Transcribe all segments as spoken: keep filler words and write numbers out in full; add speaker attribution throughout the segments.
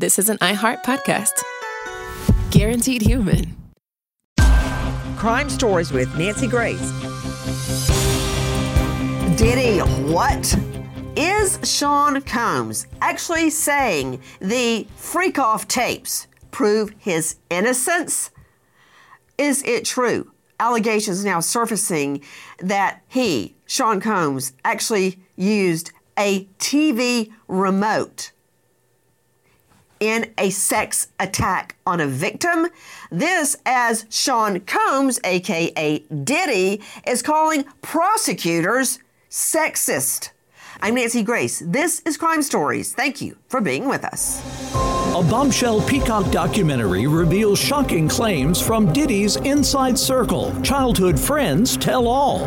Speaker 1: this is an iHeart podcast. Guaranteed human.
Speaker 2: Crime Stories with Nancy Grace. Diddy, what? Is Sean Combs actually saying the freak-off tapes prove his innocence? Is it true? Allegations now surfacing that he, Sean Combs, actually used a T V remote in a sex attack on a victim. This as Sean Combs, aka Diddy, is calling prosecutors sexist. I'm Nancy Grace. This is Crime Stories. Thank you for being with us.
Speaker 3: A bombshell Peacock documentary reveals shocking claims from Diddy's inside circle. Childhood friends tell all.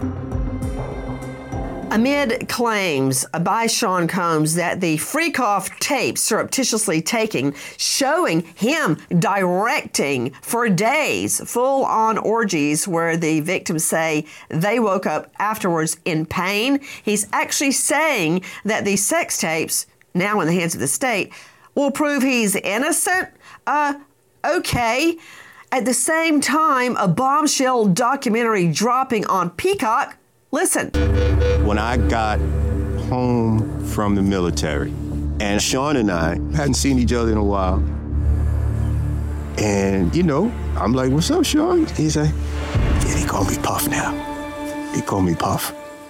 Speaker 2: Amid claims by Sean Combs that the freak-off tapes surreptitiously taken, showing him directing for days full-on orgies where the victims say they woke up afterwards in pain, he's actually saying that the sex tapes, now in the hands of the state, will prove he's innocent? Uh, okay. At the same time, a bombshell documentary dropping on Peacock. Listen.
Speaker 4: When I got home from the military, and Sean and I hadn't seen each other in a while, and, you know, I'm like, what's up, Sean? He's like, yeah, he call me Puff now. He call me Puff.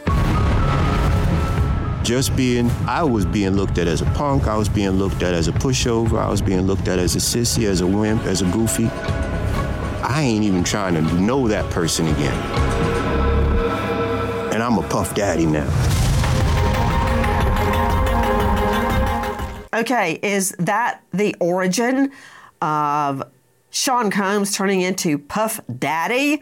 Speaker 4: Just being, I was being looked at as a punk, I was being looked at as a pushover, I was being looked at as a sissy, as a wimp, as a goofy. I ain't even trying to know that person again. And I'm a Puff Daddy now.
Speaker 2: Okay, is that the origin of Sean Combs turning into Puff Daddy?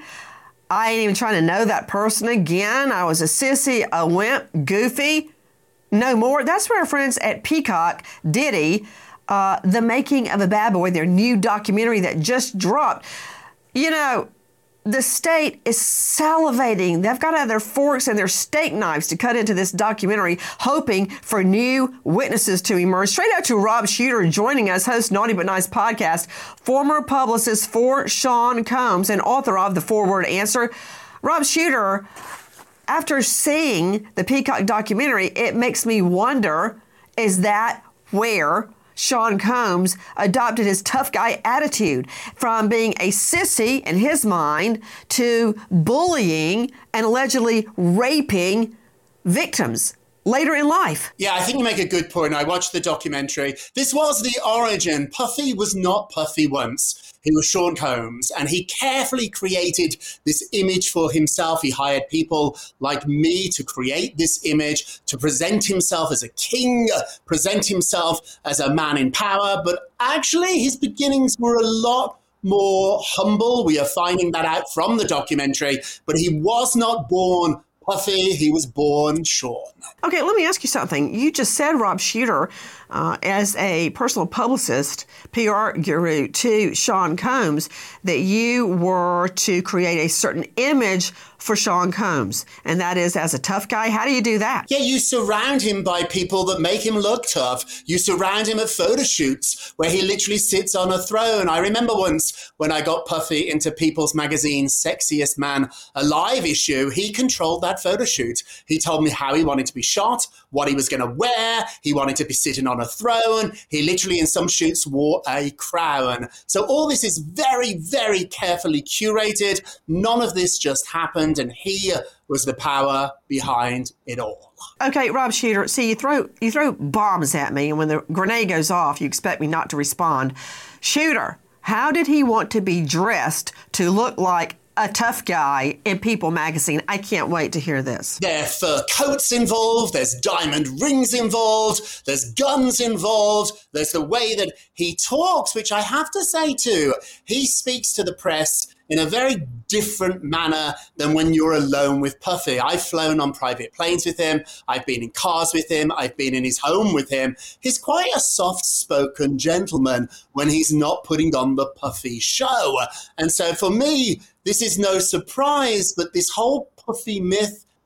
Speaker 2: I ain't even trying to know that person again. I was a sissy, a wimp, goofy. No more. That's where our friends at Peacock, Diddy, uh, The Making of a Bad Boy, their new documentary that just dropped. You know, the state is salivating. They've got to have their forks and their steak knives to cut into this documentary, hoping for new witnesses to emerge. Straight out to Rob Shuter joining us, host Naughty But Nice podcast, former publicist for Sean Combs and author of The Four-Word Answer. Rob Shuter, after seeing the Peacock documentary, it makes me wonder, is that where Sean Combs adopted his tough guy attitude from being a sissy in his mind to bullying and allegedly raping victims later in life?
Speaker 5: Yeah, I think you make a good point. I watched the documentary. This was the origin. Puffy was not Puffy once. He was Sean Combs, and he carefully created this image for himself. He hired people like me to create this image, to present himself as a king, present himself as a man in power. But actually, his beginnings were a lot more humble. We are finding that out from the documentary. But he was not born Puffy, he was born Sean.
Speaker 2: Okay, let me ask you something. You just said, Rob Shuter, uh, as a personal publicist, P R guru to Sean Combs, that you were to create a certain image for Sean Combs, and that is as a tough guy. How do you do that?
Speaker 5: Yeah, you surround him by people that make him look tough. You surround him at photo shoots where he literally sits on a throne. I remember once when I got Puffy into People's Magazine's Sexiest Man Alive issue, he controlled that photo shoot. He told me how he wanted to be shot, what he was going to wear. He wanted to be sitting on a throne. He literally in some shoots wore a crown. So all this is very, very carefully curated. None of this just happened, and he was the power behind it all.
Speaker 2: Okay, Rob Shuter, see, you throw you throw bombs at me, and when the grenade goes off, you expect me not to respond. Shuter, how did he want to be dressed to look like a tough guy in People magazine? I can't wait to hear this.
Speaker 5: There are fur coats involved, there's diamond rings involved, there's guns involved, there's the way that he talks, which I have to say too, he speaks to the press in a very different manner than when you're alone with Puffy. I've flown on private planes with him. I've been in cars with him. I've been in his home with him. He's quite a soft-spoken gentleman when he's not putting on the Puffy show. And so for me, this is no surprise, but this whole Puffy myth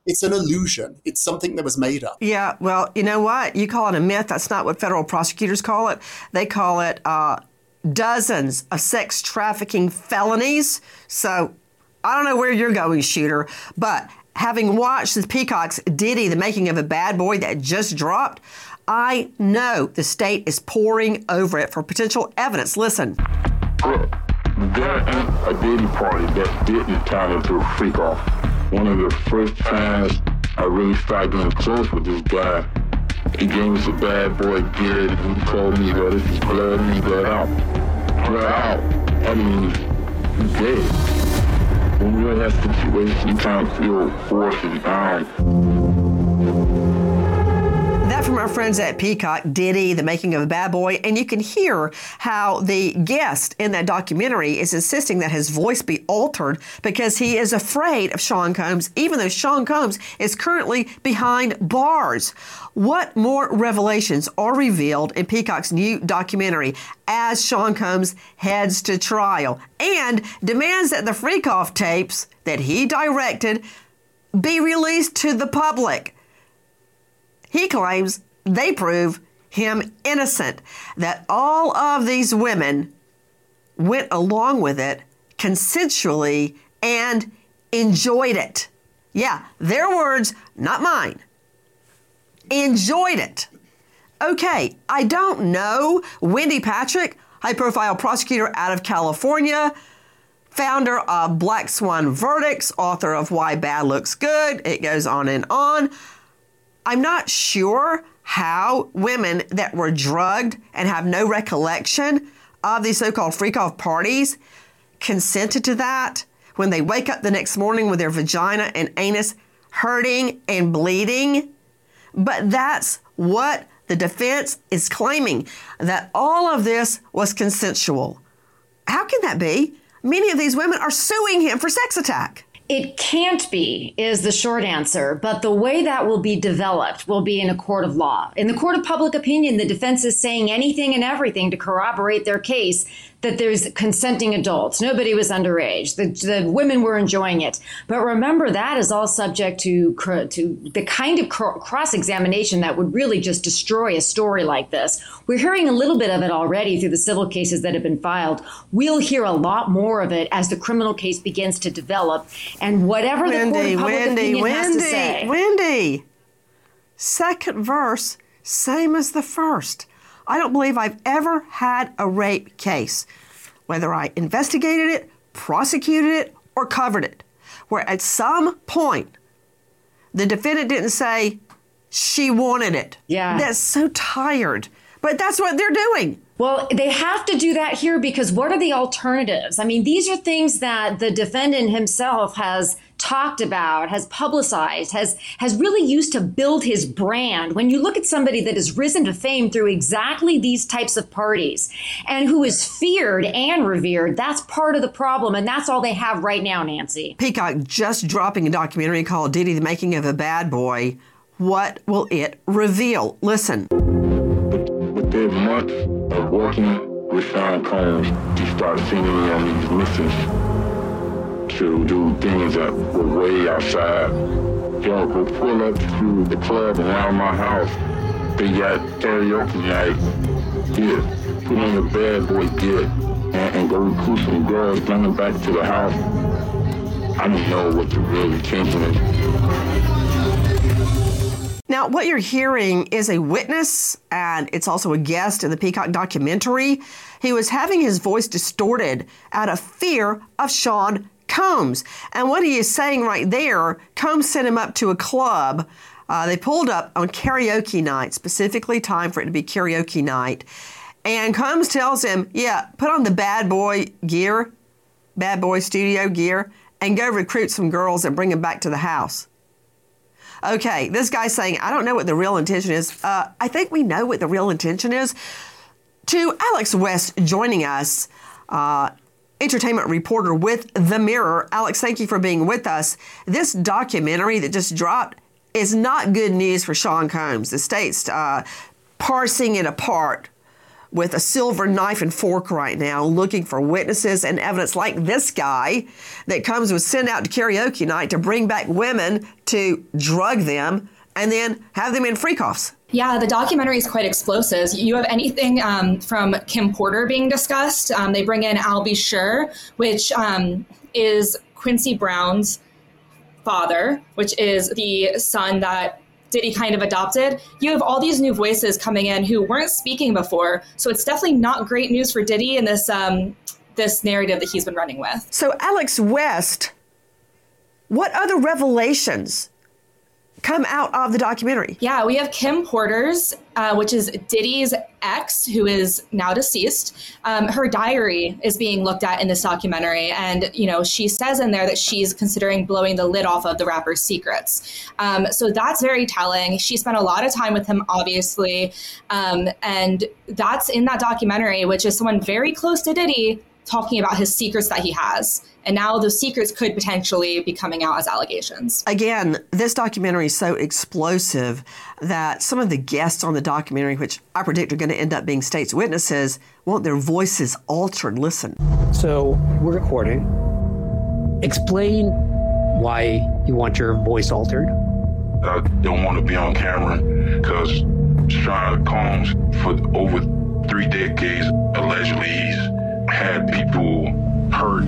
Speaker 5: It's an illusion. It's something that was made up.
Speaker 2: Yeah, well, you know what? You call it a myth. That's not what federal prosecutors call it. They call it uh, dozens of sex trafficking felonies. So I don't know where you're going, Shooter, but having watched the Peacock's Diddy, The Making of a Bad Boy, that just dropped, I know the state is poring over it for potential evidence. Listen.
Speaker 6: Look, there ain't a Diddy party that didn't turn into a freak off. One of the first times I really started getting close with this guy, he gave us a bad boy gear and he told me, well, this is blood in, blood out. Blood out. I mean, he's dead. When you're in that situation, you kind of feel forces down.
Speaker 2: That from our friends at Peacock, Diddy, The Making of a Bad Boy, and you can hear how the guest in that documentary is insisting that his voice be altered because he is afraid of Sean Combs, even though Sean Combs is currently behind bars. What more revelations are revealed in Peacock's new documentary as Sean Combs heads to trial and demands that the freak-off tapes that he directed be released to the public? He claims they prove him innocent, that all of these women went along with it consensually and enjoyed it. Yeah, their words, not mine. Enjoyed it. Okay, I don't know. Wendy Patrick, high-profile prosecutor out of California, founder of Black Swan Verdicts, author of Why Bad Looks Good. It goes on and on. I'm not sure how women that were drugged and have no recollection of these so-called freak-off parties consented to that when they wake up the next morning with their vagina and anus hurting and bleeding. But that's what the defense is claiming, that all of this was consensual. How can that be? Many of these women are suing him for sex attack.
Speaker 7: It can't be, is the short answer, but the way that will be developed will be in a court of law. In the court of public opinion, the defense is saying anything and everything to corroborate their case that there's consenting adults. Nobody was underage. The, the women were enjoying it. But remember, that is all subject to, to the kind of cross-examination that would really just destroy a story like this. We're hearing a little bit of it already through the civil cases that have been filed. We'll hear a lot more of it as the criminal case begins to develop. And whatever the court of public
Speaker 2: Wendy,
Speaker 7: opinion
Speaker 2: Wendy,
Speaker 7: has to say.
Speaker 2: Wendy, second verse, same as the first. I don't believe I've ever had a rape case, whether I investigated it, prosecuted it, or covered it, where at some point the defendant didn't say she wanted it.
Speaker 7: Yeah.
Speaker 2: That's so tired. But that's what they're doing.
Speaker 7: Well, they have to do that here because what are the alternatives? I mean, these are things that the defendant himself has talked about, has publicized, has has really used to build his brand. When you look at somebody that has risen to fame through exactly these types of parties and who is feared and revered, that's part of the problem. And that's all they have right now, Nancy.
Speaker 2: Peacock just dropping a documentary called Diddy, The Making of a Bad Boy. What will it reveal? Listen.
Speaker 6: Within months of working with Sean Combs, he started sending me on these missions to do things that were way outside. Yo, go pull up to the club around my house. They got karaoke night. Here, put on your bad boy gear and, and go recruit some girls, bring them back to the house. I don't know what the real intention is.
Speaker 2: Now, what you're hearing is a witness, and it's also a guest in the Peacock documentary. He was having his voice distorted out of fear of Sean Combs. And what he is saying right there, Combs sent him up to a club. Uh, they pulled up on karaoke night, specifically timed for it to be karaoke night. And Combs tells him, yeah, put on the bad boy gear, bad boy studio gear, and go recruit some girls and bring them back to the house. Okay, this guy's saying, I don't know what the real intention is. Uh, I think we know what the real intention is. To Alex West joining us, uh, entertainment reporter with The Mirror. Alex, thank you for being with us. This documentary that just dropped is not good news for Sean Combs. The state's uh, parsing it apart. with a silver knife and fork right now, looking for witnesses and evidence like this guy that comes was sent out to karaoke night to bring back women to drug them and then have them in freak offs.
Speaker 8: Yeah, the documentary is quite explosive. You have anything um, from Kim Porter being discussed. Um, they bring in Al B. Sure, which um, is Quincy Brown's father, which is the son that Diddy kind of adopted. You have all these new voices coming in who weren't speaking before. So it's definitely not great news for Diddy in this um, this narrative that he's been running with.
Speaker 2: So Alex West, what other revelations come out of the documentary?
Speaker 8: Yeah, we have Kim Porter's, uh, which is Diddy's ex, who is now deceased. Um, her diary is being looked at in this documentary. And, you know, she says in there that she's considering blowing the lid off of the rapper's secrets. Um, so that's very telling. She spent a lot of time with him, obviously. Um, and that's in that documentary, which is someone very close to Diddy talking about his secrets that he has. And now those secrets could potentially be coming out as allegations.
Speaker 2: Again, this documentary is so explosive that some of the guests on the documentary, which I predict are going to end up being state's witnesses, want their voices altered. Listen.
Speaker 9: So we're recording. Explain why you want your voice altered.
Speaker 6: I don't want to be on camera because Sean Combs, for over three decades, allegedly he's had people hurt.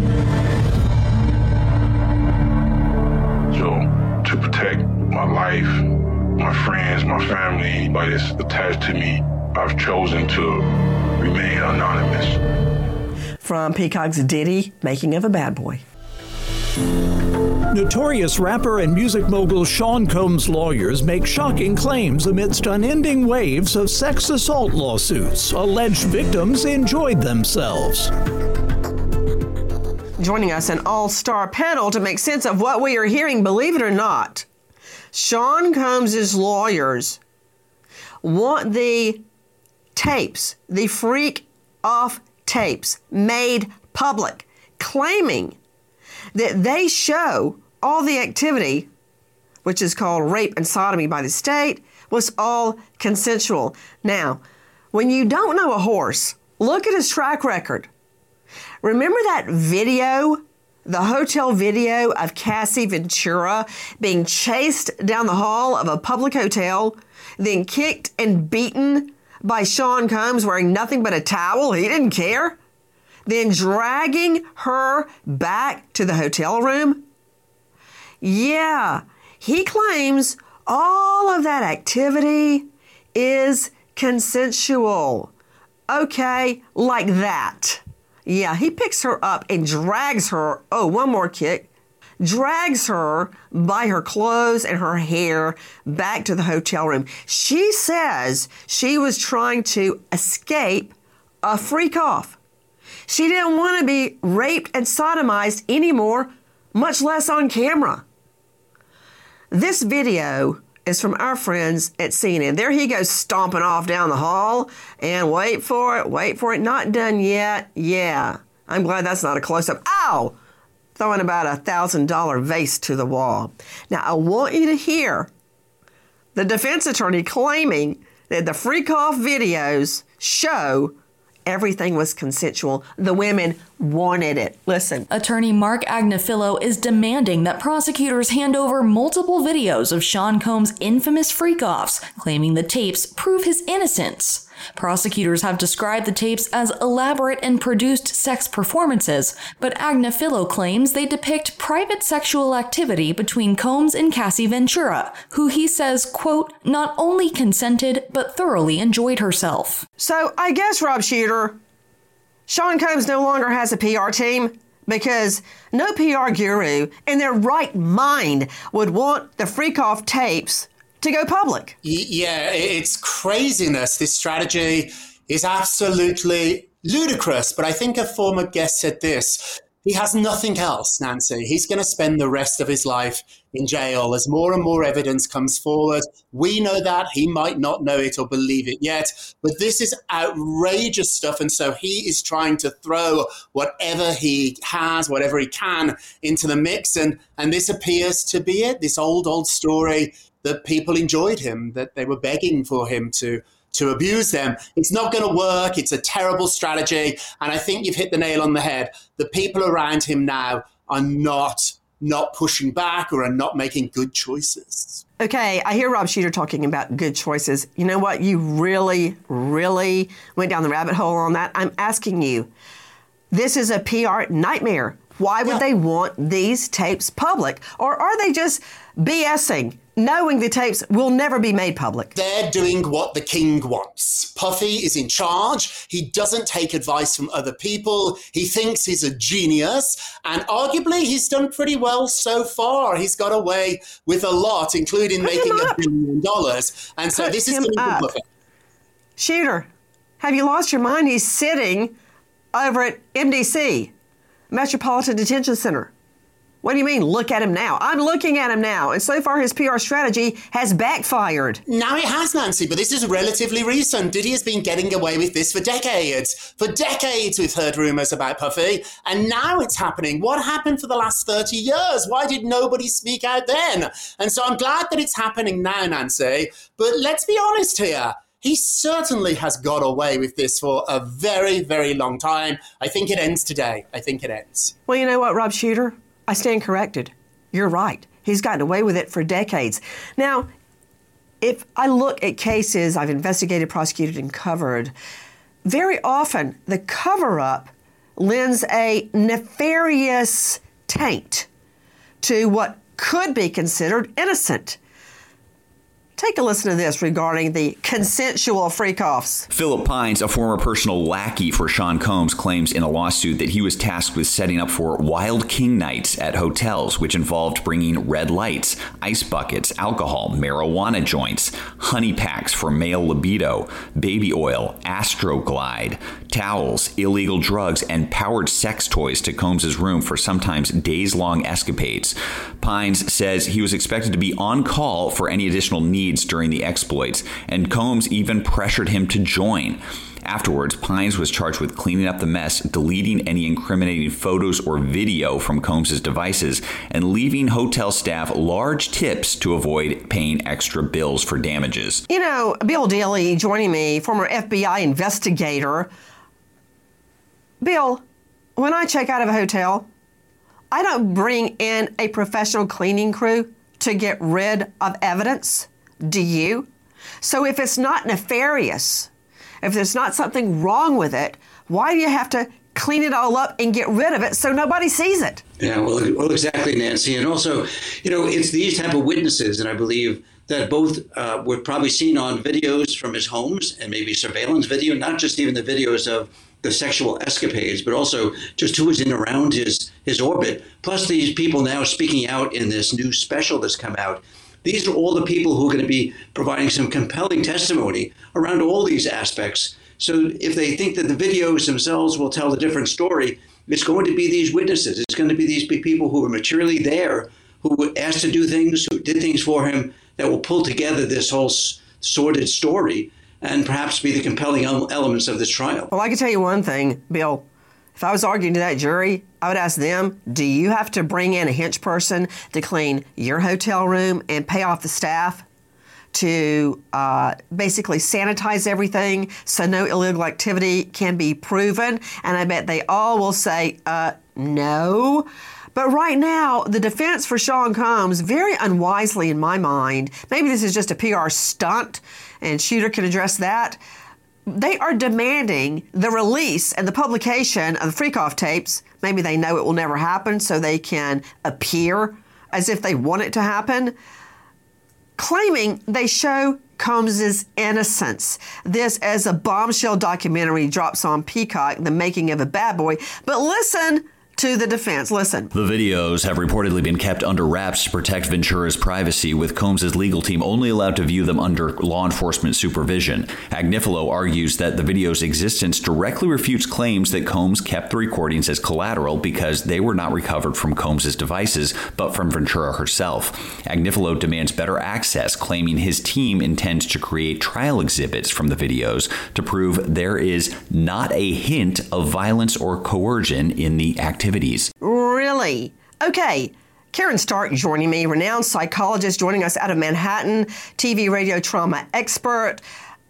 Speaker 6: So to protect my life, my friends, my family, anybody that's attached to me, I've chosen to remain anonymous.
Speaker 2: From Peacock's Diddy, Making of a Bad Boy.
Speaker 3: Notorious rapper and music mogul Sean Combs' lawyers make shocking claims amidst unending waves of sex assault lawsuits. Alleged victims enjoyed themselves.
Speaker 2: Joining us, an all-star panel to make sense of what we are hearing, believe it or not. Sean Combs' lawyers want the tapes, the freak-off tapes, made public, claiming that they show all the activity, which is called rape and sodomy by the state, was all consensual. Now, when you don't know a horse, look at his track record. Remember that video, the hotel video of Cassie Ventura being chased down the hall of a public hotel, then kicked and beaten by Sean Combs wearing nothing but a towel? He didn't care. Then dragging her back to the hotel room? Yeah, he claims all of that activity is consensual. Okay, like that. Yeah, he picks her up and drags her, oh, one more kick, drags her by her clothes and her hair back to the hotel room. She says she was trying to escape a freak off. She didn't want to be raped and sodomized anymore, much less on camera. This video is from our friends at C N N. There he goes stomping off down the hall, and wait for it, wait for it, not done yet. Yeah, I'm glad that's not a close-up. Ow! Throwing about a one thousand dollars vase to the wall. Now, I want you to hear the defense attorney claiming that the freak-off videos show everything was consensual. The women wanted it. Listen.
Speaker 10: Attorney Mark Agnifilo is demanding that prosecutors hand over multiple videos of Sean Combs' infamous freak-offs, claiming the tapes prove his innocence. Prosecutors have described the tapes as elaborate and produced sex performances, but Agnifilo claims they depict private sexual activity between Combs and Cassie Ventura, who he says, quote, not only consented, but thoroughly enjoyed herself.
Speaker 2: So I guess, Rob Shooter, Sean Combs no longer has a P R team, because no P R guru in their right mind would want the freak-off tapes to go public.
Speaker 5: Yeah, it's craziness. This strategy is absolutely ludicrous. But I think a former guest said this. He has nothing else, Nancy. He's going to spend the rest of his life in jail as more and more evidence comes forward. We know that. He might not know it or believe it yet. But this is outrageous stuff. And so he is trying to throw whatever he has, whatever he can into the mix. And, and this appears to be it, this old, old story that people enjoyed him, that they were begging for him to to abuse them. It's not going to work. It's a terrible strategy. And I think you've hit the nail on the head. The people around him now are not, not pushing back or are not making good choices.
Speaker 2: Okay, I hear Rob Shuter talking about good choices. You know what? You really, really went down the rabbit hole on that. I'm asking you, this is a P R nightmare. Why would yeah. they want these tapes public? Or are they just BSing, knowing the tapes will never be made public?
Speaker 5: They're doing what the king wants. Puffy is in charge. He doesn't take advice from other people. He thinks he's a genius. And arguably, he's done pretty well so far. He's got away with a lot, including Put making a billion dollars. And so
Speaker 2: Put
Speaker 5: this is
Speaker 2: him
Speaker 5: going to
Speaker 2: up.
Speaker 5: be Puffy.
Speaker 2: Shuter, have you lost your mind? He's sitting over at M D C. Metropolitan Detention Center. What do you mean, look at him now? I'm looking at him now, and so far his P R strategy has backfired.
Speaker 5: Now it has, Nancy, but this is relatively recent. Diddy has been getting away with this for decades. For decades we've heard rumours about Puffy, and now it's happening. What happened for the last thirty years? Why did nobody speak out then? And so I'm glad that it's happening now, Nancy, but let's be honest here. He certainly has got away with this for a very, very long time. I think it ends today. I think it ends.
Speaker 2: Well, you know what, Rob Shuter? I stand corrected. You're right. He's gotten away with it for decades. Now, if I look at cases I've investigated, prosecuted, and covered, very often the cover-up lends a nefarious taint to what could be considered innocent. Take a listen to this regarding the consensual freak-offs.
Speaker 11: Philip Pines, a former personal lackey for Sean Combs, claims in a lawsuit that he was tasked with setting up for Wild King nights at hotels, which involved bringing red lights, ice buckets, alcohol, marijuana joints, honey packs for male libido, baby oil, Astroglide, towels, illegal drugs, and powered sex toys to Combs' room for sometimes days-long escapades. Pines says he was expected to be on call for any additional needs during the exploits, and Combs even pressured him to join. Afterwards, Pines was charged with cleaning up the mess, deleting any incriminating photos or video from Combs' devices, and leaving hotel staff large tips to avoid paying extra bills for damages.
Speaker 2: You know, Bill Daly joining me, former F B I investigator. Bill, when I check out of a hotel, I don't bring in a professional cleaning crew to get rid of evidence. Do you? So if it's not nefarious, if there's not something wrong with it, why do you have to clean it all up and get rid of it so nobody sees it?
Speaker 12: Yeah, well, well exactly, Nancy. And also, you know, it's these type of witnesses, and I believe that both uh, were probably seen on videos from his homes and maybe surveillance video, not just even the videos of the sexual escapades, but also just who was in around his, his orbit. Plus these people now speaking out in this new special that's come out. These are all the people who are going to be providing some compelling testimony around all these aspects. So if they think that the videos themselves will tell a different story, it's going to be these witnesses. It's going to be these people who were materially there, who were asked to do things, who did things for him, that will pull together this whole sordid story and perhaps be the compelling elements of this trial.
Speaker 2: Well, I can tell you one thing, Bill. If I was arguing to that jury, I would ask them, do you have to bring in a hench person to clean your hotel room and pay off the staff to uh, basically sanitize everything so no illegal activity can be proven? And I bet they all will say, uh, no. But right now, the defense for Sean Combs, very unwisely in my mind, maybe this is just a P R stunt, and Shuter can address that. They are demanding the release and the publication of the Freakoff tapes. Maybe they know it will never happen, so they can appear as if they want it to happen, claiming they show Combs' innocence. This as a bombshell documentary drops on Peacock, The Making of a Bad Boy. But listen to the defense. Listen.
Speaker 11: The videos have reportedly been kept under wraps to protect Ventura's privacy, with Combs' legal team only allowed to view them under law enforcement supervision. Agnifilo argues that the video's existence directly refutes claims that Combs kept the recordings as collateral because they were not recovered from Combs' devices, but from Ventura herself. Agnifilo demands better access, claiming his team intends to create trial exhibits from the videos to prove there is not a hint of violence or coercion in the activity.
Speaker 2: Really? Okay. Karen Stark joining me, renowned psychologist joining us out of Manhattan, T V radio trauma expert.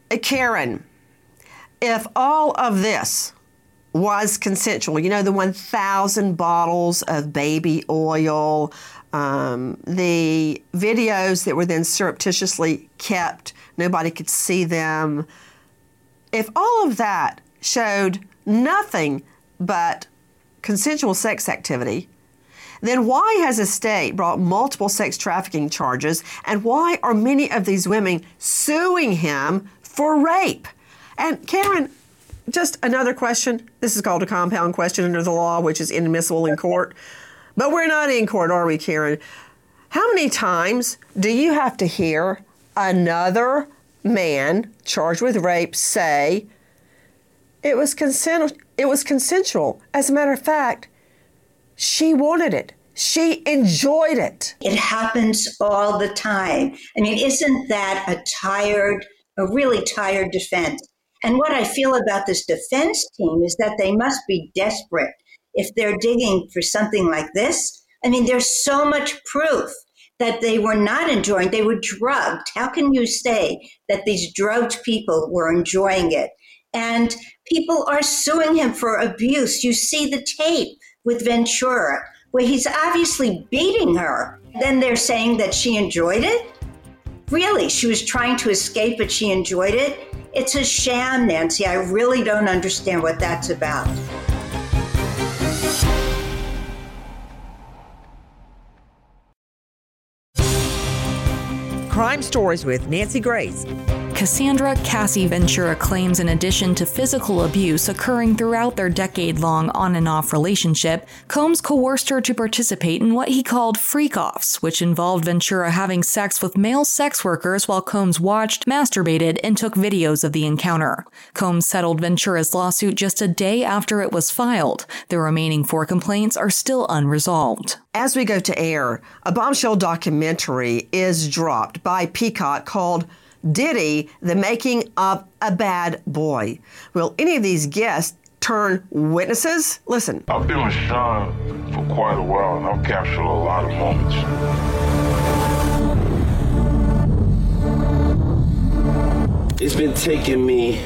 Speaker 2: Karen, if all of this was consensual, you know, the one thousand bottles of baby oil, um, the videos that were then surreptitiously kept, nobody could see them. If all of that showed nothing but consensual sex activity, then why has the state brought multiple sex trafficking charges, and why are many of these women suing him for rape? And Karen, just another question. This is called a compound question under the law, which is inadmissible in court. But we're not in court, are we, Karen? How many times do you have to hear another man charged with rape say it was consent, it was consensual? As a matter of fact, she wanted it. She enjoyed it.
Speaker 13: It happens all the time. I mean, isn't that a tired, a really tired defense? And what I feel about this defense team is that they must be desperate if they're digging for something like this. I mean, there's so much proof that they were not enjoying, they were drugged. How can you say that these drugged people were enjoying it? And people are suing him for abuse. You see the tape with Ventura, where he's obviously beating her. Then they're saying that she enjoyed it? Really, she was trying to escape, but she enjoyed it? It's a sham, Nancy. I really don't understand what that's about.
Speaker 14: Crime Stories with Nancy Grace.
Speaker 10: Cassandra Cassie Ventura claims in addition to physical abuse occurring throughout their decade-long on and off relationship, Combs coerced her to participate in what he called freak-offs, which involved Ventura having sex with male sex workers while Combs watched, masturbated, and took videos of the encounter. Combs settled Ventura's lawsuit just a day after it was filed. The remaining four complaints are still unresolved.
Speaker 2: As we go to air, a bombshell documentary is dropped by Peacock called Diddy, The Making of a Bad Boy. Will any of these guests turn witnesses? Listen.
Speaker 6: I've been with Sean for quite a while, and I've captured a lot of moments.
Speaker 15: It's been taking me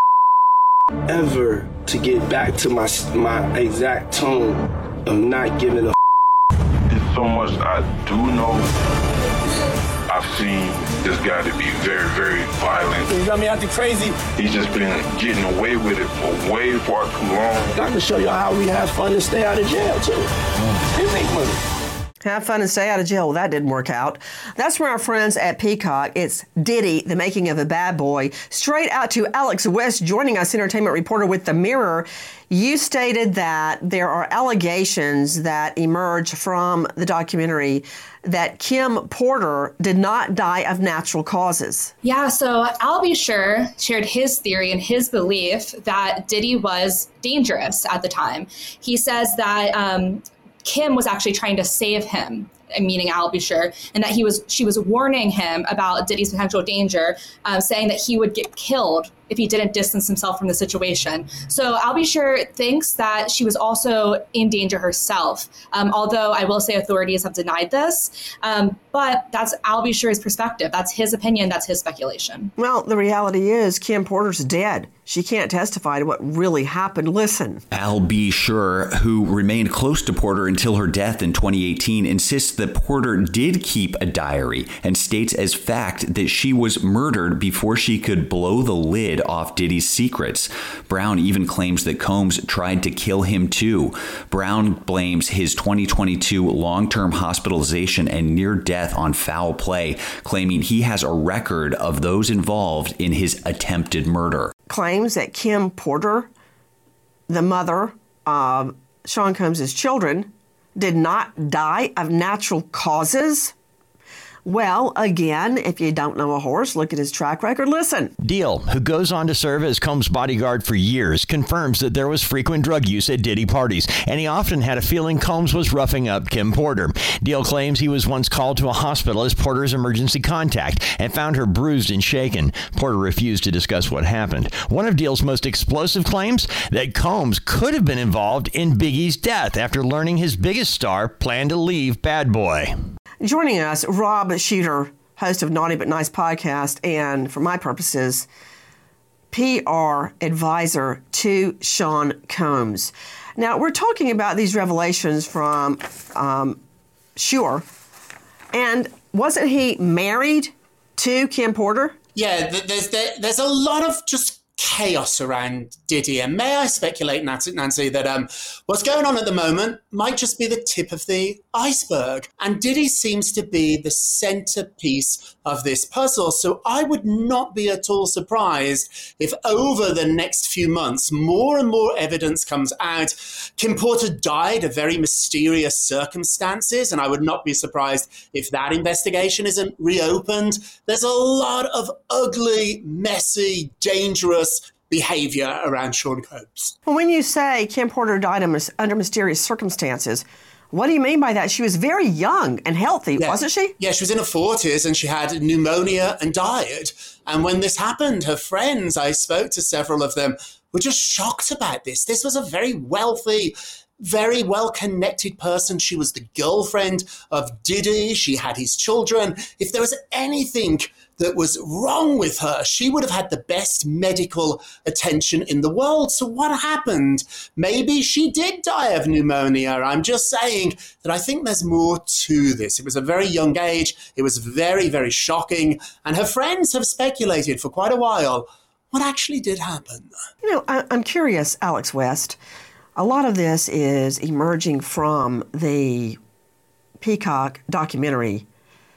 Speaker 15: ever to get back to my my exact tone of not giving a
Speaker 6: There's so much I do know. I've seen this guy to be very, very violent.
Speaker 15: You got me acting crazy.
Speaker 6: He's just been getting away with it for way far too long.
Speaker 15: I can show you how we have fun and stay out of jail, too. And make money.
Speaker 2: Have fun and stay out of jail. Well, that didn't work out. That's from our friends at Peacock. It's Diddy, The Making of a Bad Boy. Straight out to Alex West joining us, entertainment reporter with The Mirror. You stated that there are allegations that emerge from the documentary that Kim Porter did not die of natural causes.
Speaker 8: Yeah, so Al B. Sure shared his theory and his belief that Diddy was dangerous at the time. He says that um, Kim was actually trying to save him, meaning Al B. Sure, and that he was she was warning him about Diddy's potential danger, uh, saying that he would get killed if he didn't distance himself from the situation. So Al B. Sure thinks that she was also in danger herself, um, although I will say authorities have denied this. Um, but that's Al B. Sure's perspective. That's his opinion. That's his speculation.
Speaker 2: Well, the reality is Kim Porter's dead. She can't testify to what really happened. Listen.
Speaker 11: Al B. Sure, who remained close to Porter until her death in twenty eighteen, insists that Porter did keep a diary and states as fact that she was murdered before she could blow the lid off Diddy's secrets. Brown even claims that Combs tried to kill him too. Brown blames his twenty twenty-two long-term hospitalization and near death on foul play, claiming he has a record of those involved in his attempted murder.
Speaker 2: Claims that Kim Porter, the mother of Sean Combs' children, did not die of natural causes? Well, again, if you don't know a horse, look at his track record. Listen.
Speaker 16: Deal, who goes on to serve as Combs' bodyguard for years, confirms that there was frequent drug use at Diddy parties, and he often had a feeling Combs was roughing up Kim Porter. Deal claims he was once called to a hospital as Porter's emergency contact and found her bruised and shaken. Porter refused to discuss what happened. One of Deal's most explosive claims, that Combs could have been involved in Biggie's death after learning his biggest star planned to leave Bad Boy.
Speaker 2: Joining us, Rob Shooter, host of Naughty But Nice podcast, and for my purposes, P R advisor to Sean Combs. Now, we're talking about these revelations from um, Shure. And wasn't he married to Kim Porter?
Speaker 5: Yeah, there's there, there's a lot of just chaos around Diddy. And may I speculate, Nancy, Nancy that um, what's going on at the moment might just be the tip of the iceberg. And Diddy seems to be the centerpiece of this puzzle. So I would not be at all surprised if over the next few months, more and more evidence comes out. Kim Porter died of very mysterious circumstances, and I would not be surprised if that investigation isn't reopened. There's a lot of ugly, messy, dangerous behavior around Sean Combs.
Speaker 2: Well, when you say Kim Porter died under mysterious circumstances, what do you mean by that? She was very young and healthy,
Speaker 5: yeah.
Speaker 2: wasn't she?
Speaker 5: Yeah, she was in her forties and she had pneumonia and died. And when this happened, her friends, I spoke to several of them, were just shocked about this. This was a very wealthy, very well-connected person. She was the girlfriend of Diddy. She had his children. If there was anything that was wrong with her, she would have had the best medical attention in the world. So what happened? Maybe she did die of pneumonia. I'm just saying that I think there's more to this. It was a very young age. It was very, very shocking. And her friends have speculated for quite a while what actually did happen.
Speaker 2: You know, I, I'm curious, Alex West. A lot of this is emerging from the Peacock documentary,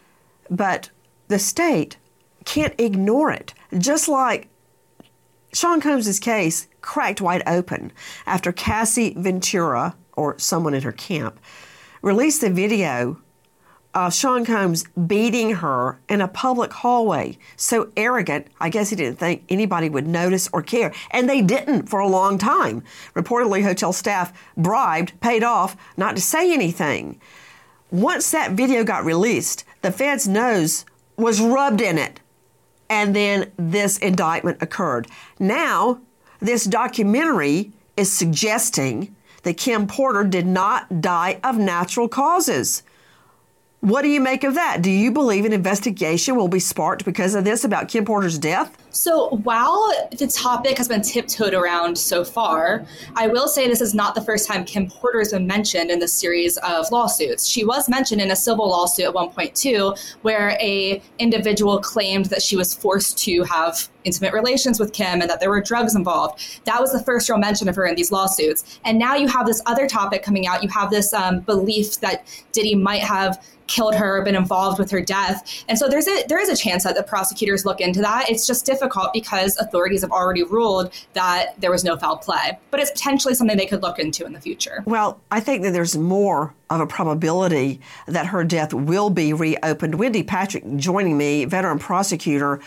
Speaker 2: but the state can't ignore it. Just like Sean Combs' case cracked wide open after Cassie Ventura, or someone in her camp, released the video of Sean Combs beating her in a public hallway. So arrogant, I guess he didn't think anybody would notice or care. And they didn't for a long time. Reportedly, hotel staff bribed, paid off not to say anything. Once that video got released, the Fed's nose was rubbed in it. And then this indictment occurred. Now, this documentary is suggesting that Kim Porter did not die of natural causes. What do you make of that? Do you believe an investigation will be sparked because of this about Kim Porter's death?
Speaker 8: So while the topic has been tiptoed around so far, I will say this is not the first time Kim Porter has been mentioned in this series of lawsuits. She was mentioned in a civil lawsuit at one point too, where a individual claimed that she was forced to have intimate relations with Kim and that there were drugs involved. That was the first real mention of her in these lawsuits. And now you have this other topic coming out. You have this um, belief that Diddy might have killed her, been involved with her death. And so there's a there is a chance that the prosecutors look into that. It's just difficult because authorities have already ruled that there was no foul play. But it's potentially something they could look into in the future.
Speaker 2: Well, I think that there's more of a probability that her death will be reopened. Wendy Patrick joining me, veteran prosecutor.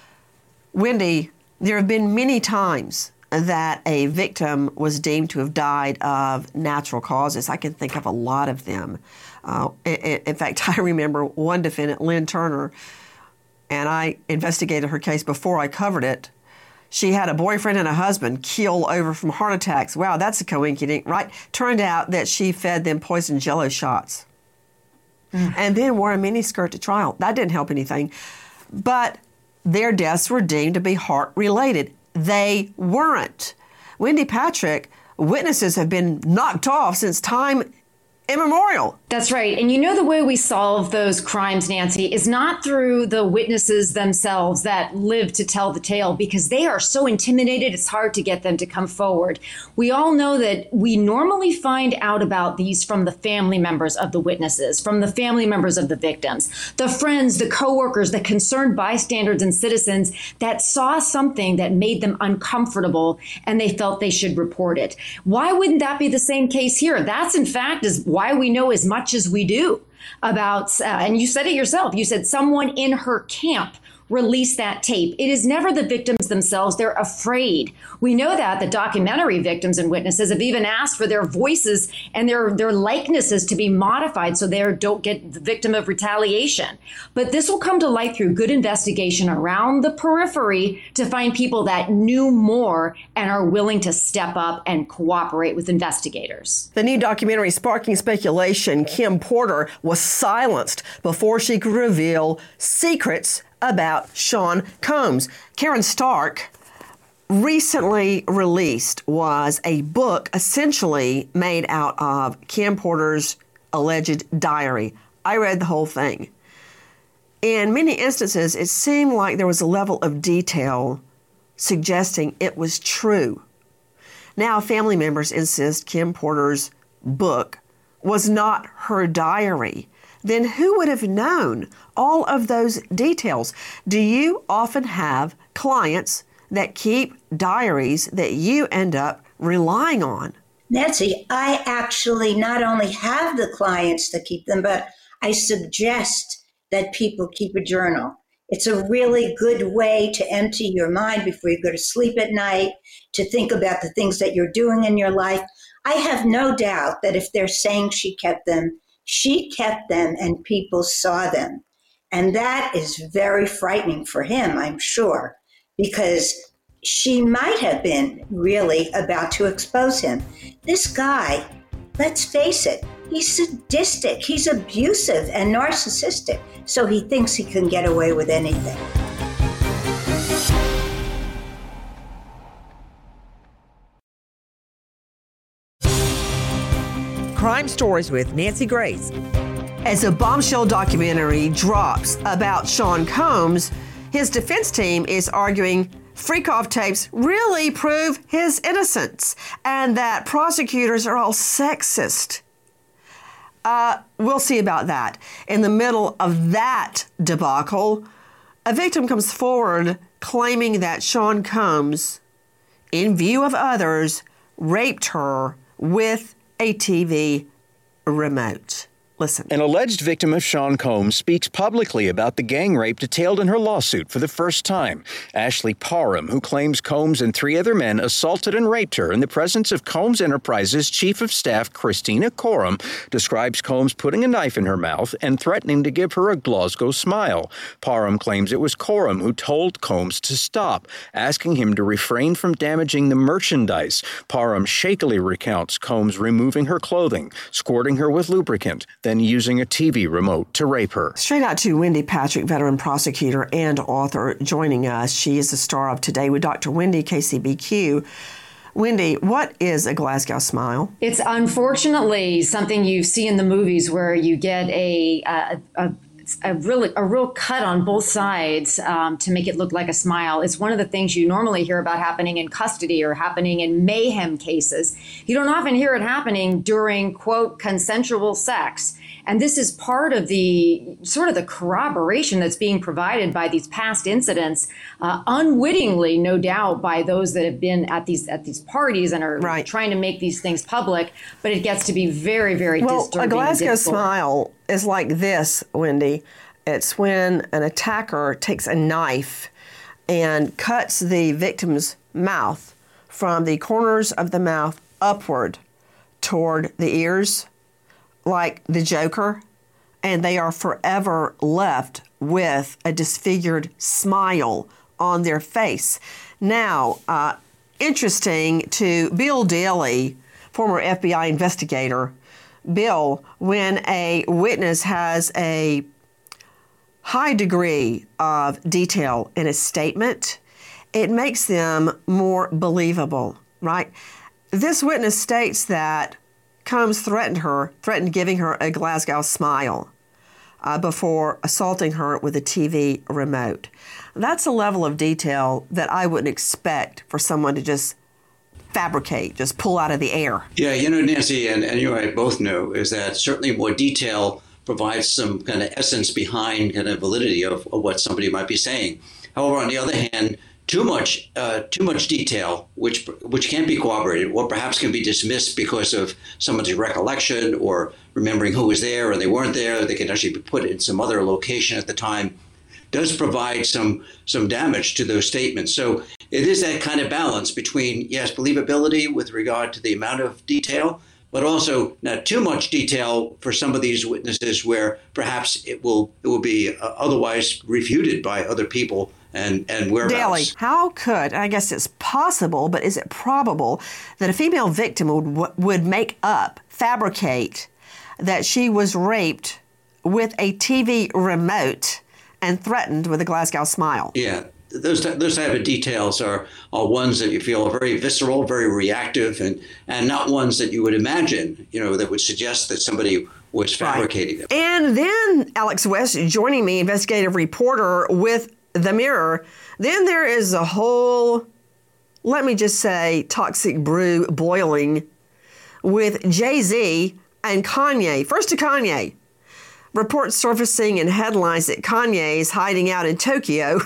Speaker 2: Wendy, there have been many times that a victim was deemed to have died of natural causes. I can think of a lot of them. Uh, in, in fact, I remember one defendant, Lynn Turner, and I investigated her case before I covered it. She had a boyfriend and a husband keel over from heart attacks. Wow, that's a coincidence, right? Turned out that she fed them poison Jello shots. Mm. And then wore a miniskirt to trial. That didn't help anything. But their deaths were deemed to be heart-related. They weren't. Wendy Patrick, witnesses have been knocked off since time immemorial.
Speaker 7: That's right. And you know, the way we solve those crimes, Nancy, is not through the witnesses themselves that live to tell the tale, because they are so intimidated, it's hard to get them to come forward. We all know that we normally find out about these from the family members of the witnesses, from the family members of the victims, the friends, the coworkers, the concerned bystanders and citizens that saw something that made them uncomfortable and they felt they should report it. Why wouldn't that be the same case here? That's, in fact, is why we know as much as we do about, uh, and you said it yourself, you said someone in her camp released that tape. It is never the victims themselves. They're afraid. We know that the documentary victims and witnesses have even asked for their voices and their, their likenesses to be modified so they don't get the victim of retaliation. But this will come to light through good investigation around the periphery to find people that knew more and are willing to step up and cooperate with investigators.
Speaker 2: The new documentary sparking speculation, Kim Porter was silenced before she could reveal secrets about Sean Combs. Karen Stark, recently released was a book essentially made out of Kim Porter's alleged diary. I read the whole thing. In many instances, it seemed like there was a level of detail suggesting it was true. Now, family members insist Kim Porter's book was not her diary. Then who would have known all of those details? Do you often have clients that keep diaries that you end up relying on?
Speaker 13: Nancy, I actually not only have the clients that keep them, but I suggest that people keep a journal. It's a really good way to empty your mind before you go to sleep at night, to think about the things that you're doing in your life. I have no doubt that if they're saying she kept them, she kept them and people saw them. And that is very frightening for him, I'm sure, because she might have been really about to expose him. This guy, let's face it, he's sadistic, he's abusive and narcissistic, so he thinks he can get away with anything.
Speaker 14: Crime Stories with Nancy Grace.
Speaker 2: As a bombshell documentary drops about Sean Combs, his defense team is arguing Freakoff tapes really prove his innocence and that prosecutors are all sexist. Uh, we'll see about that. In the middle of that debacle, a victim comes forward claiming that Sean Combs, in view of others, raped her with a T V remote. Listen.
Speaker 17: An alleged victim of Sean Combs speaks publicly about the gang rape detailed in her lawsuit for the first time. Ashley Parham, who claims Combs and three other men assaulted and raped her in the presence of Combs Enterprises Chief of Staff Christina Coram, describes Combs putting a knife in her mouth and threatening to give her a Glasgow smile. Parham claims it was Coram who told Combs to stop, asking him to refrain from damaging the merchandise. Parham shakily recounts Combs removing her clothing, squirting her with lubricant, then using a T V remote to rape her.
Speaker 2: Straight out to Wendy Patrick, veteran prosecutor and author, joining us. She is the star of Today with Doctor Wendy, K C B Q. Wendy, what is a Glasgow smile?
Speaker 7: It's unfortunately something you see in the movies where you get a a, a a really a real cut on both sides um, to make it look like a smile. It's one of the things you normally hear about happening in custody or happening in mayhem cases. You don't often hear it happening during, quote, consensual sex. And this is part of the sort of the corroboration that's being provided by these past incidents, uh, unwittingly, no doubt, by those that have been at these at these parties and are right. trying to make these things public. But it gets to be very, very
Speaker 2: well,
Speaker 7: disturbing.
Speaker 2: A Glasgow smile is like this, Wendy. It's when an attacker takes a knife and cuts the victim's mouth from the corners of the mouth upward toward the ears, like the Joker, and they are forever left with a disfigured smile on their face. Now, uh, interesting to Bill Daly, former F B I investigator. Bill, when a witness has a high degree of detail in a statement, it makes them more believable, right? This witness states that Combs threatened her, threatened giving her a Glasgow smile uh, before assaulting her with a T V remote. That's a level of detail that I wouldn't expect for someone to just fabricate, just pull out of the air.
Speaker 12: Yeah, you know, Nancy, and, and you and I both know, is that certainly more detail provides some kind of essence behind kind of validity of, of what somebody might be saying. However, on the other hand, too much uh, too much detail, which which can't be corroborated, or perhaps can be dismissed because of someone's recollection or remembering who was there or they weren't there, they can actually be put in some other location at the time, does provide some some damage to those statements. So it is that kind of balance between, yes, believability with regard to the amount of detail, but also not too much detail for some of these witnesses where perhaps it will it will be uh, otherwise refuted by other people and, and whereabouts.
Speaker 2: Daly, how could, I guess it's possible, but is it probable that a female victim would would make up, fabricate that she was raped with a T V remote and threatened with a Glasgow smile?
Speaker 12: Yeah. those those type of details are are ones that you feel are very visceral, very reactive, and and not ones that you would imagine, you know, that would suggest that somebody was fabricating them.
Speaker 2: And then Alex West joining me, investigative reporter with The Mirror. Then there is a whole, let me just say, toxic brew boiling with Jay-Z and Kanye. First to Kanye. Reports surfacing in headlines that Kanye is hiding out in Tokyo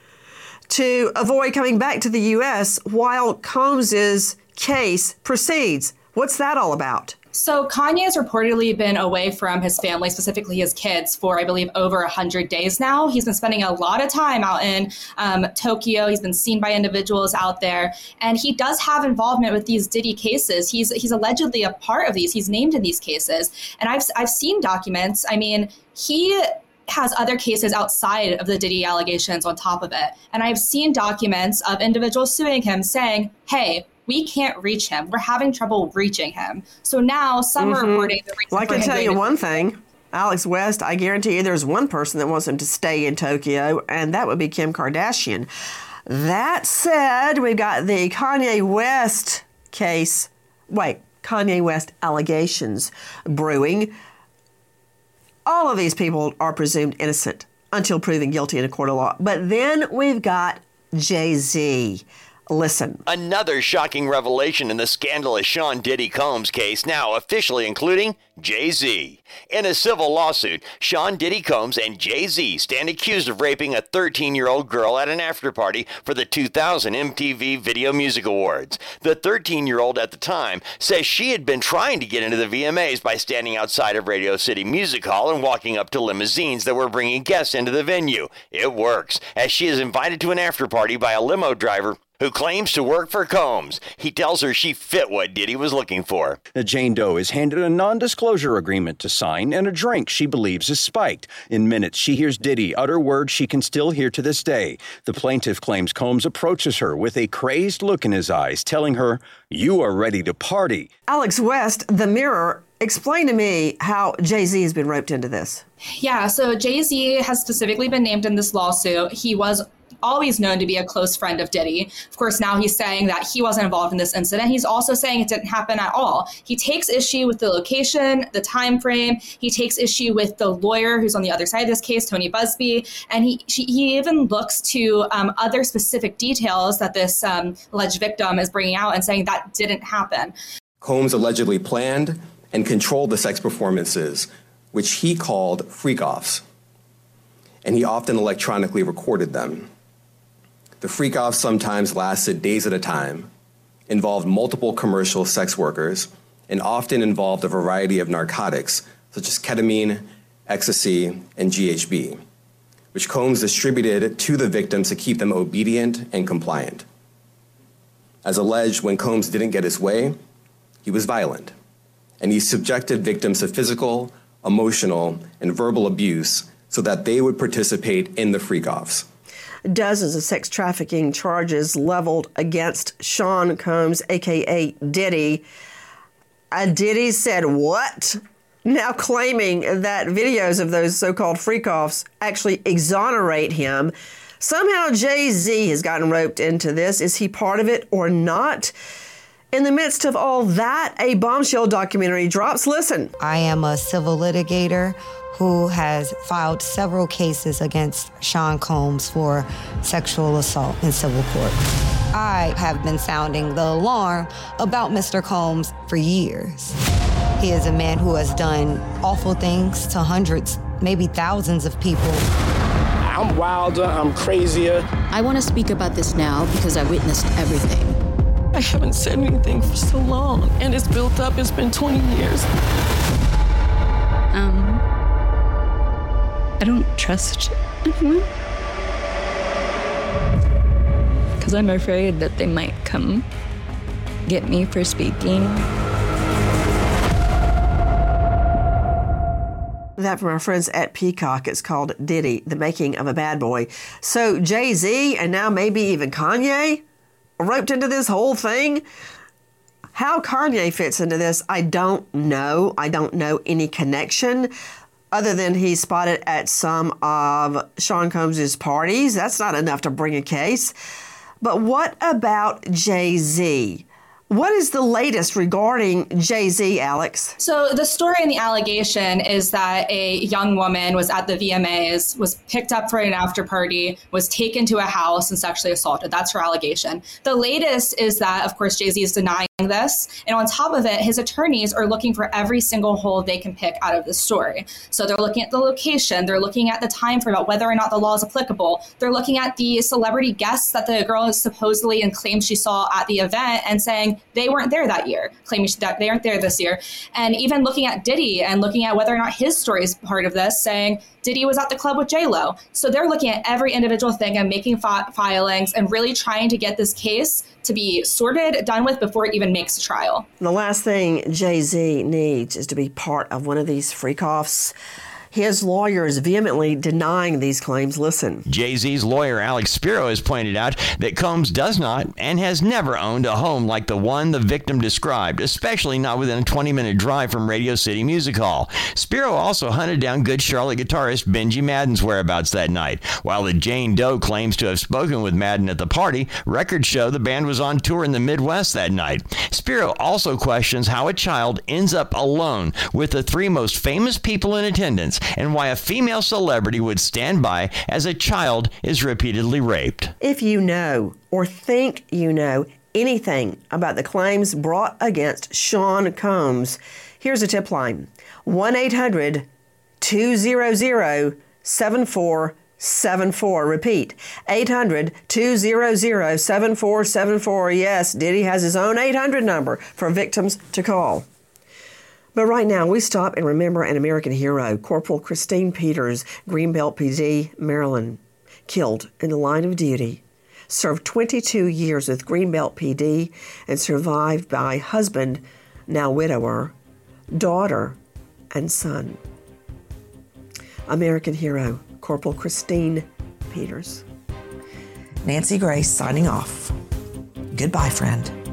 Speaker 2: to avoid coming back to the U S while Combs's case proceeds. What's that all about?
Speaker 8: So Kanye has reportedly been away from his family, specifically his kids, for, I believe, over one hundred days now. He's been spending a lot of time out in um, Tokyo. He's been seen by individuals out there. And he does have involvement with these Diddy cases. He's he's allegedly a part of these. He's named in these cases. And I've, I've seen documents. I mean, he has other cases outside of the Diddy allegations on top of it. And I've seen documents of individuals suing him saying, hey, we can't reach him. We're having trouble reaching him. So now some
Speaker 2: mm-hmm.
Speaker 8: are reporting the reason
Speaker 2: Well, I
Speaker 8: for
Speaker 2: can
Speaker 8: him
Speaker 2: tell you
Speaker 8: going to-
Speaker 2: one thing. Alex West, I guarantee you there's one person that wants him to stay in Tokyo, and that would be Kim Kardashian. That said, we've got the Kanye West case. Wait, Kanye West allegations brewing. All of these people are presumed innocent until proven guilty in a court of law. But then we've got Jay-Z. Listen.
Speaker 16: Another shocking revelation in the scandalous Sean Diddy Combs case, now officially including Jay-Z. In a civil lawsuit, Sean Diddy Combs and Jay-Z stand accused of raping a thirteen-year-old girl at an after-party for the two thousand M T V Video Music Awards. The thirteen-year-old at the time says she had been trying to get into the V M As by standing outside of Radio City Music Hall and walking up to limousines that were bringing guests into the venue. It works, as she is invited to an after-party by a limo driver who claims to work for Combs. He tells her she fit what Diddy was looking for.
Speaker 17: Jane Doe is handed a non-disclosure agreement to sign and a drink she believes is spiked. In minutes, she hears Diddy utter words she can still hear to this day. The plaintiff claims Combs approaches her with a crazed look in his eyes, telling her, "You are ready to party."
Speaker 2: Alex West, The Mirror, explain to me how Jay-Z has been roped into this.
Speaker 8: Yeah, so Jay-Z has specifically been named in this lawsuit. He was always known to be a close friend of Diddy. Of course, now he's saying that he wasn't involved in this incident. He's also saying it didn't happen at all. He takes issue with the location, the time frame. He takes issue with the lawyer who's on the other side of this case, Tony Busby. And he she, he even looks to um, other specific details that this um, alleged victim is bringing out and saying that didn't happen.
Speaker 18: Combs allegedly planned and controlled the sex performances, which he called freak-offs. And he often electronically recorded them. The freak-offs sometimes lasted days at a time, involved multiple commercial sex workers, and often involved a variety of narcotics, such as ketamine, ecstasy, and G H B, which Combs distributed to the victims to keep them obedient and compliant. As alleged, when Combs didn't get his way, he was violent, and he subjected victims to physical, emotional, and verbal abuse so that they would participate in the freak-offs.
Speaker 2: Dozens of sex trafficking charges leveled against Sean Combs, a k a. Diddy. Uh, Diddy said what? Now claiming that videos of those so-called freak-offs actually exonerate him. Somehow Jay-Z has gotten roped into this. Is he part of it or not? In the midst of all that, a bombshell documentary drops. Listen.
Speaker 19: I am a civil litigator who has filed several cases against Sean Combs for sexual assault in civil court. I have been sounding the alarm about Mister Combs for years. He is a man who has done awful things to hundreds, maybe thousands of people.
Speaker 15: I'm wilder, I'm crazier.
Speaker 20: I want to speak about this now because I witnessed everything.
Speaker 21: I haven't said anything for so long, and it's built up. It's been twenty years.
Speaker 20: Um, I don't trust anyone. Because I'm afraid that they might come get me for speaking.
Speaker 2: That from our friends at Peacock. It's called Diddy, The Making of a Bad Boy. So Jay-Z and now maybe even Kanye roped into this whole thing. How Kanye fits into this, I don't know. I don't know any connection. other than he's spotted at some of Sean Combs' parties. That's not enough to bring a case. But what about Jay-Z? What is the latest regarding Jay-Z, Alex?
Speaker 8: So the story and the allegation is that a young woman was at the V M As, was picked up for an after party, was taken to a house and sexually assaulted. That's her allegation. The latest is that, of course, Jay-Z is denying this. And on top of it, his attorneys are looking for every single hole they can pick out of the story. So they're looking at the location. They're looking at the time frame about whether or not the law is applicable. They're looking at the celebrity guests that the girl is supposedly and claims she saw at the event and saying they weren't there that year, claiming that they aren't there this year. And even looking at Diddy and looking at whether or not his story is part of this, saying Diddy was at the club with J-Lo. So they're looking at every individual thing and making fi- filings and really trying to get this case to be sorted, done with before it even makes a trial.
Speaker 2: The last thing Jay-Z needs is to be part of one of these freak-offs. His lawyer is vehemently denying these claims. Listen.
Speaker 16: Jay-Z's lawyer, Alex Spiro, has pointed out that Combs does not and has never owned a home like the one the victim described, especially not within a twenty-minute drive from Radio City Music Hall. Spiro also hunted down good Charlotte guitarist Benji Madden's whereabouts that night. While the Jane Doe claims to have spoken with Madden at the party, records show the band was on tour in the Midwest that night. Spiro also questions how a child ends up alone with the three most famous people in attendance, and why a female celebrity would stand by as a child is repeatedly raped.
Speaker 2: If you know or think you know anything about the claims brought against Sean Combs, here's a tip line. one eight hundred two hundred seven four seven four. Repeat, eight hundred two hundred seven four seven four. Yes, Diddy has his own eight hundred number for victims to call. But right now, we stop and remember an American hero, Corporal Christine Peters, Greenbelt P D, Maryland, killed in the line of duty, served twenty-two years with Greenbelt P D, and survived by husband, now widower, daughter, and son. American hero, Corporal Christine Peters.
Speaker 14: Nancy Grace signing off. Goodbye, friend.